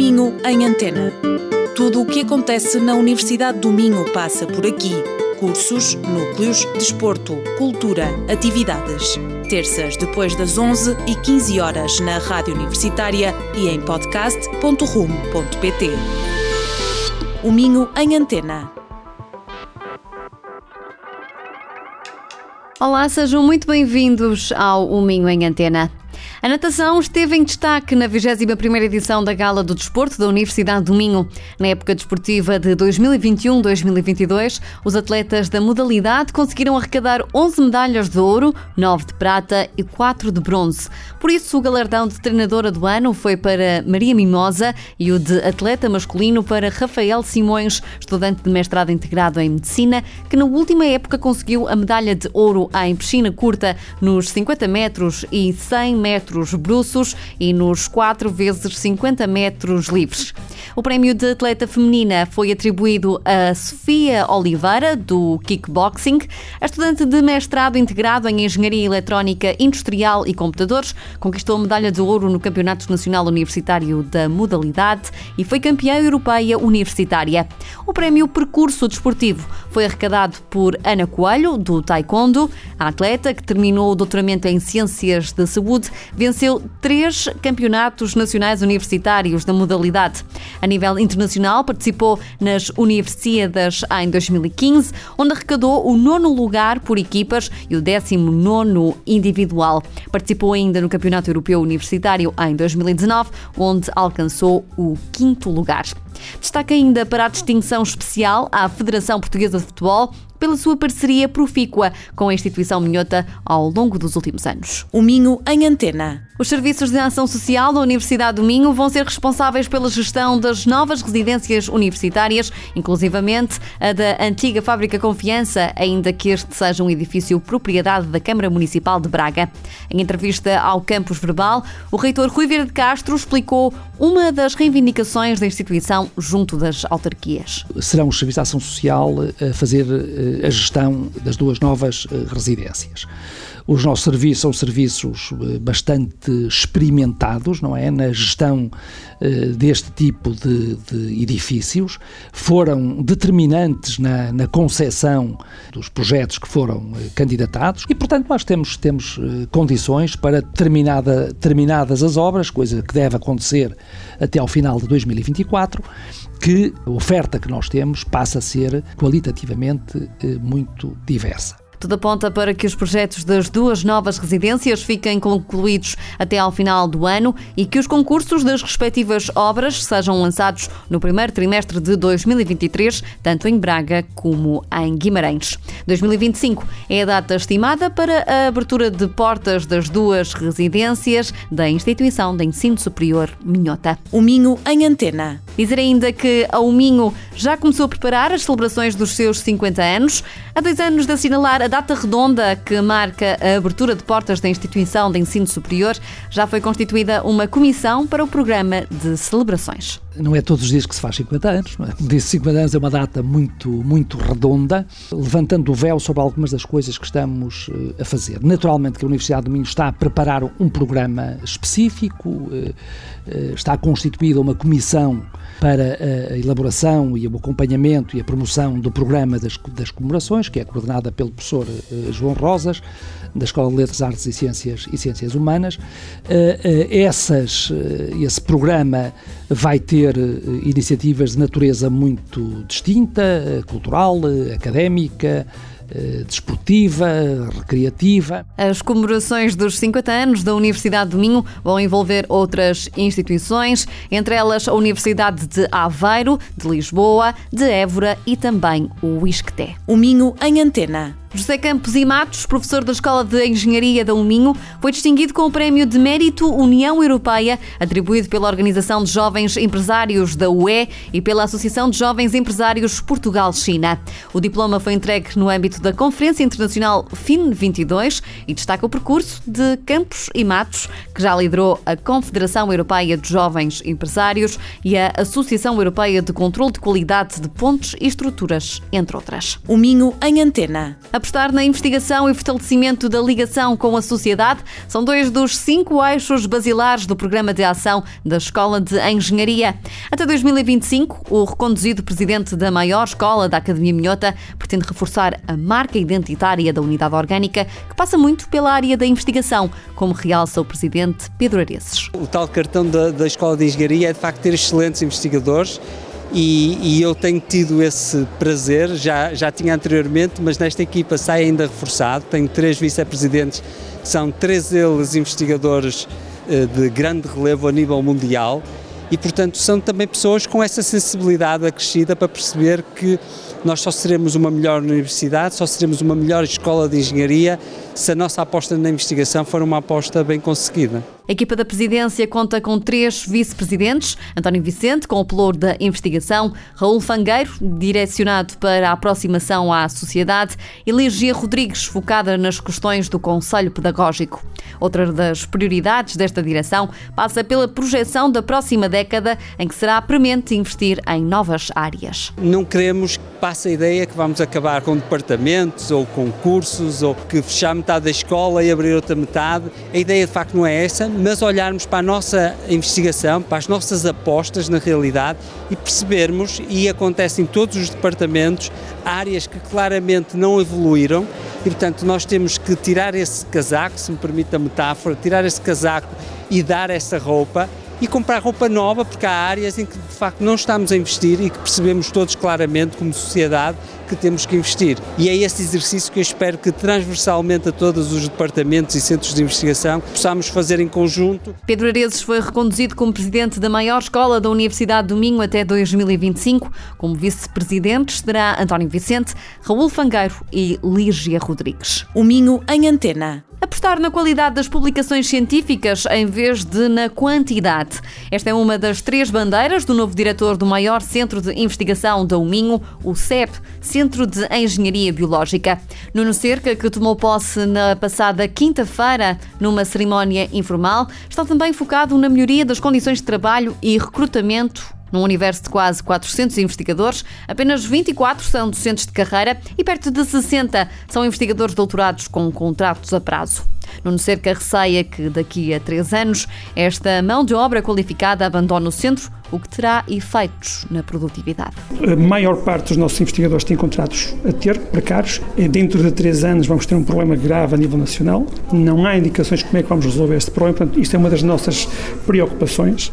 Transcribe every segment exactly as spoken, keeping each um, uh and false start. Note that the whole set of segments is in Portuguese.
O Minho em Antena. Tudo o que acontece na Universidade do Minho passa por aqui. Cursos, núcleos, desporto, cultura, atividades. Terças depois das onze e quinze horas na Rádio Universitária e em podcast ponto rumo ponto pt. O Minho em Antena. Olá, sejam muito bem-vindos ao O Minho em Antena. A natação esteve em destaque na vigésima primeira edição da Gala do Desporto da Universidade do Minho. Na época desportiva de dois mil e vinte e um a dois mil e vinte e dois, os atletas da modalidade conseguiram arrecadar onze medalhas de ouro, nove de prata e quatro de bronze. Por isso, o galardão de treinadora do ano foi para Maria Mimosa e o de atleta masculino para Rafael Simões, estudante de mestrado integrado em Medicina, que na última época conseguiu a medalha de ouro em piscina curta nos cinquenta metros e cem metros bruços e nos quatro vezes cinquenta metros livres. O prémio de atleta feminina foi atribuído a Sofia Oliveira, do kickboxing. A estudante de mestrado integrado em Engenharia Eletrónica Industrial e Computadores conquistou a medalha de ouro no Campeonato Nacional Universitário da modalidade e foi campeã europeia universitária. O prémio Percurso Desportivo foi arrecadado por Ana Coelho, do Taekwondo. A atleta, que terminou o doutoramento em Ciências da Saúde, venceu três campeonatos nacionais universitários da modalidade. A nível internacional, participou nas Universiadas em dois mil e quinze, onde arrecadou o nono lugar por equipas e o décimo nono individual. Participou ainda no Campeonato Europeu Universitário em dois mil e dezanove, onde alcançou o quinto lugar. Destaca ainda para a distinção especial à Federação Portuguesa de Futebol pela sua parceria profícua com a instituição minhota ao longo dos últimos anos. O Minho em Antena. Os serviços de ação social da Universidade do Minho vão ser responsáveis pela gestão das novas residências universitárias, inclusivamente a da antiga Fábrica Confiança, ainda que este seja um edifício propriedade da Câmara Municipal de Braga. Em entrevista ao Campus Verbal, o reitor Rui Vieira de Castro explicou uma das reivindicações da instituição junto das autarquias. Serão os serviços de ação social a fazer a gestão das duas novas residências. Os nossos serviços são serviços bastante experimentados, não é, na gestão deste tipo de, de edifícios. Foram determinantes na, na concepção dos projetos que foram candidatados e, portanto, nós temos, temos condições para terminada, terminadas as obras, coisa que deve acontecer até ao final de dois mil e vinte e quatro, que a oferta que nós temos passa a ser qualitativamente muito diversa. Tudo aponta para que os projetos das duas novas residências fiquem concluídos até ao final do ano e que os concursos das respectivas obras sejam lançados no primeiro trimestre de dois mil e vinte e três, tanto em Braga como em Guimarães. dois mil e vinte e cinco é a data estimada para a abertura de portas das duas residências da Instituição de Ensino Superior Minhota. O Minho em Antena. Dizer ainda que a O Minho já começou a preparar as celebrações dos seus cinquenta anos. Há dois anos de assinalar a data redonda que marca a abertura de portas da Instituição de Ensino Superior, já foi constituída uma comissão para o programa de celebrações. Não é todos os dias que se faz cinquenta anos, não é? Como disse, cinquenta anos é uma data muito, muito redonda, levantando o véu sobre algumas das coisas que estamos a fazer. Naturalmente que a Universidade do Minho está a preparar um programa específico, está constituída uma comissão para a elaboração e o acompanhamento e a promoção do programa das, das comemorações, que é coordenada pelo professor João Rosas, da Escola de Letras, Artes e Ciências, e Ciências Humanas. Essas, esse programa vai ter iniciativas de natureza muito distinta, cultural, académica, desportiva, recreativa. As comemorações dos cinquenta anos da Universidade do Minho vão envolver outras instituições, entre elas a Universidade de Aveiro, de Lisboa, de Évora e também o ISCTE. O Minho em Antena. José Campos e Matos, professor da Escola de Engenharia da U Minho, foi distinguido com o Prémio de Mérito União Europeia, atribuído pela Organização de Jovens Empresários da U E e pela Associação de Jovens Empresários Portugal-China. O diploma foi entregue no âmbito da Conferência Internacional F I N vinte e dois e destaca o percurso de Campos e Matos, que já liderou a Confederação Europeia de Jovens Empresários e a Associação Europeia de Controlo de Qualidade de Pontes e Estruturas, entre outras. O Minho em Antena. A Apostar na investigação e fortalecimento da ligação com a sociedade são dois dos cinco eixos basilares do Programa de Ação da Escola de Engenharia. Até dois mil e vinte e cinco, o reconduzido presidente da maior escola da Academia Minhota pretende reforçar a marca identitária da unidade orgânica, que passa muito pela área da investigação, como realça o presidente Pedro Areces. O tal cartão da, da Escola de Engenharia é de facto ter excelentes investigadores. E, e eu tenho tido esse prazer, já, já tinha anteriormente, mas nesta equipa sai ainda reforçado. Tenho três vice-presidentes, são três eles investigadores eh, de grande relevo a nível mundial e, portanto, são também pessoas com essa sensibilidade acrescida para perceber que nós só seremos uma melhor universidade, só seremos uma melhor escola de engenharia se a nossa aposta na investigação for uma aposta bem conseguida. A equipa da presidência conta com três vice-presidentes: António Vicente, com o pelouro da investigação, Raul Fangueiro, direcionado para a aproximação à sociedade, e Lígia Rodrigues, focada nas questões do Conselho Pedagógico. Outra das prioridades desta direção passa pela projeção da próxima década, em que será premente investir em novas áreas. Não queremos que passe a ideia que vamos acabar com departamentos ou com cursos ou que fechar metade da escola e abrir outra metade. A ideia de facto não é essa, mas olharmos para a nossa investigação, para as nossas apostas na realidade e percebermos, e acontece em todos os departamentos, áreas que claramente não evoluíram e, portanto, nós temos que tirar esse casaco, se me permite a metáfora, tirar esse casaco e dar essa roupa e comprar roupa nova, porque há áreas em que de facto não estamos a investir e que percebemos todos claramente como sociedade que temos que investir. E é esse exercício que eu espero que transversalmente a todos os departamentos e centros de investigação possamos fazer em conjunto. Pedro Areces foi reconduzido como presidente da maior escola da Universidade do Minho até dois mil e vinte e cinco. Como vice-presidentes terá António Vicente, Raul Fangueiro e Lígia Rodrigues. O Minho em Antena. Apostar na qualidade das publicações científicas em vez de na quantidade. Esta é uma das três bandeiras do novo diretor do maior centro de investigação da Minho, o C E B, Centro de Engenharia Biológica. Nuno Cerca, que tomou posse na passada quinta-feira numa cerimónia informal, está também focado na melhoria das condições de trabalho e recrutamento. Num universo de quase quatrocentos investigadores, apenas vinte e quatro são docentes de carreira e perto de sessenta são investigadores doutorados com contratos a prazo. Nuno Cerca receia que daqui a três anos esta mão de obra qualificada abandone o centro, o que terá efeitos na produtividade. A maior parte dos nossos investigadores tem contratos a ter, precários. Dentro de três anos vamos ter um problema grave a nível nacional. Não há indicações de como é que vamos resolver este problema. Portanto, isto é uma das nossas preocupações.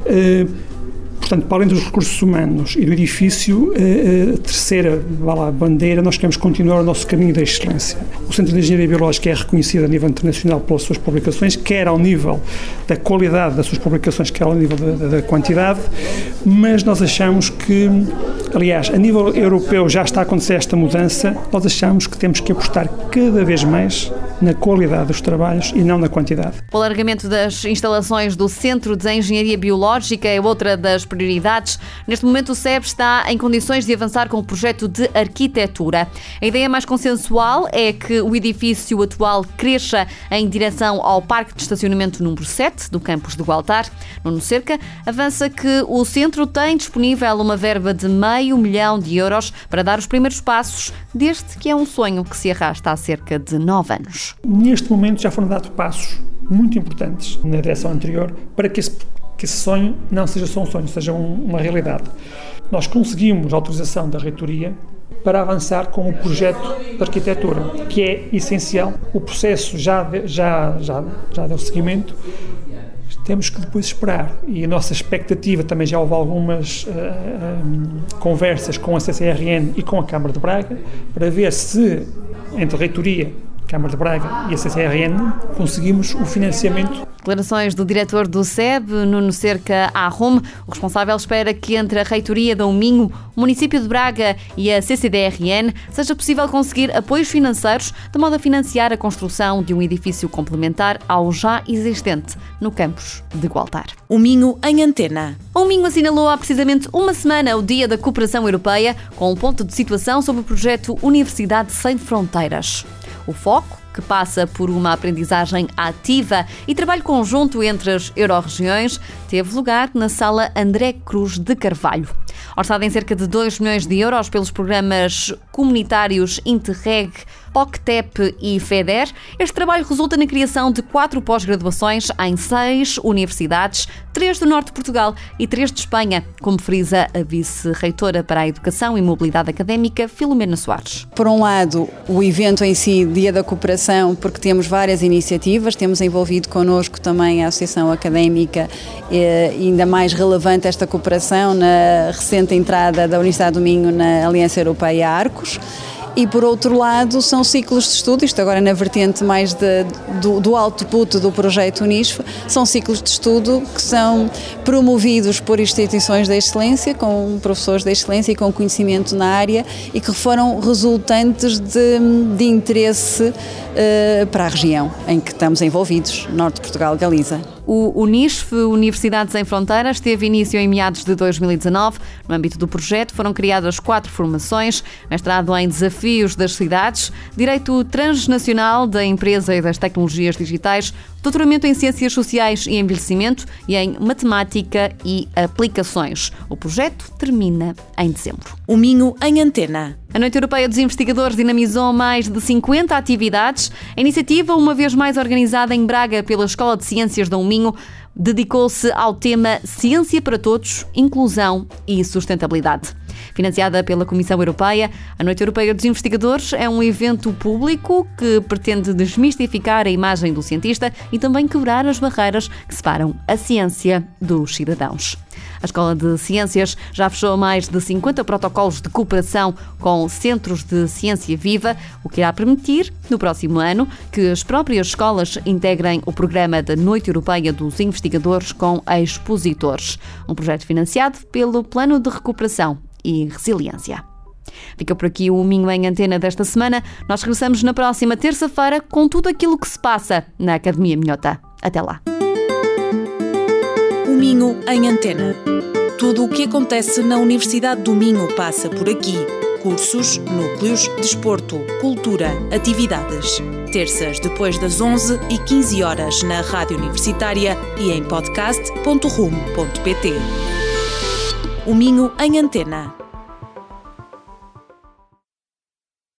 Portanto, para além dos recursos humanos e do edifício, a terceira vá lá, bandeira, nós queremos continuar o nosso caminho da excelência. O Centro de Engenharia Biológica é reconhecido a nível internacional pelas suas publicações, quer ao nível da qualidade das suas publicações, quer ao nível da, da quantidade, mas nós achamos que, aliás, a nível europeu já está a acontecer esta mudança, nós achamos que temos que apostar cada vez mais na qualidade dos trabalhos e não na quantidade. O alargamento das instalações do Centro de Engenharia Biológica é outra das prioridades. Neste momento o C E B está em condições de avançar com o projeto de arquitetura. A ideia mais consensual é que o edifício atual cresça em direção ao Parque de Estacionamento número sete do campus de Gualtar. Nuno Cerca avança que o centro tem disponível uma verba de meio milhão de euros para dar os primeiros passos deste que é um sonho que se arrasta há cerca de nove anos. Neste momento já foram dados passos muito importantes na direção anterior para que esse, que esse sonho não seja só um sonho, seja um, uma realidade. Nós conseguimos a autorização da reitoria para avançar com o projeto de arquitetura, que é essencial. O processo já, já, já, já deu seguimento, temos que depois esperar. E a nossa expectativa, também já houve algumas uh, um, conversas com a C C R N e com a Câmara de Braga, para ver se, entre a reitoria, Câmara de Braga e a C C R N, conseguimos o financiamento. Declarações do diretor do C E B, Nuno Cerca à Rume. O responsável espera que entre a reitoria da Minho, o município de Braga e a C C D R N seja possível conseguir apoios financeiros de modo a financiar a construção de um edifício complementar ao já existente no campus de Gualtar. O Minho em Antena. O Minho assinalou há precisamente uma semana o Dia da Cooperação Europeia com um ponto de situação sobre o projeto Universidade Sem Fronteiras. O foco, que passa por uma aprendizagem ativa e trabalho conjunto entre as euro-regiões, teve lugar na Sala André Cruz de Carvalho. Orçado em cerca de dois milhões de euros pelos programas comunitários Interreg, OCTEP e FEDER, este trabalho resulta na criação de quatro pós-graduações em seis universidades, três do norte de Portugal e três de Espanha, como frisa a vice-reitora para a Educação e Mobilidade Académica, Filomena Soares. Por um lado, o evento em si, Dia da Cooperação, porque temos várias iniciativas, temos envolvido connosco também a Associação Académica, e ainda mais relevante esta cooperação na recente entrada da Universidade do Minho na Aliança Europeia Arcos. E, por outro lado, são ciclos de estudo, isto agora na vertente mais de, do, do output do projeto Unisf, são ciclos de estudo que são promovidos por instituições da excelência, com professores da excelência e com conhecimento na área e que foram resultantes de, de interesse uh, para a região em que estamos envolvidos, Norte de Portugal, Galiza. O Unisf, Universidades Sem Fronteiras, teve início em meados de dois mil e dezanove. No âmbito do projeto foram criadas quatro formações: mestrado em Desafios das Cidades, Direito Transnacional da Empresa e das Tecnologias Digitais, doutoramento em Ciências Sociais e Envelhecimento e em Matemática e Aplicações. O projeto termina em dezembro. O Minho em Antena. A Noite Europeia dos Investigadores dinamizou mais de cinquenta atividades. A iniciativa, uma vez mais organizada em Braga pela Escola de Ciências Dom Minho, dedicou-se ao tema Ciência para Todos, Inclusão e Sustentabilidade. Financiada pela Comissão Europeia, a Noite Europeia dos Investigadores é um evento público que pretende desmistificar a imagem do cientista e também quebrar as barreiras que separam a ciência dos cidadãos. A Escola de Ciências já fechou mais de cinquenta protocolos de cooperação com centros de ciência viva, o que irá permitir, no próximo ano, que as próprias escolas integrem o programa da Noite Europeia dos Investigadores com expositores, um projeto financiado pelo Plano de Recuperação e Resiliência. Fica por aqui o Minho em Antena desta semana. Nós regressamos na próxima terça-feira com tudo aquilo que se passa na Academia Minhota. Até lá. O Minho em Antena. Tudo o que acontece na Universidade do Minho passa por aqui. Cursos, núcleos, desporto, cultura, atividades. Terças depois das onze e quinze horas na Rádio Universitária e em podcast ponto rumo ponto pt. O Minho em Antena.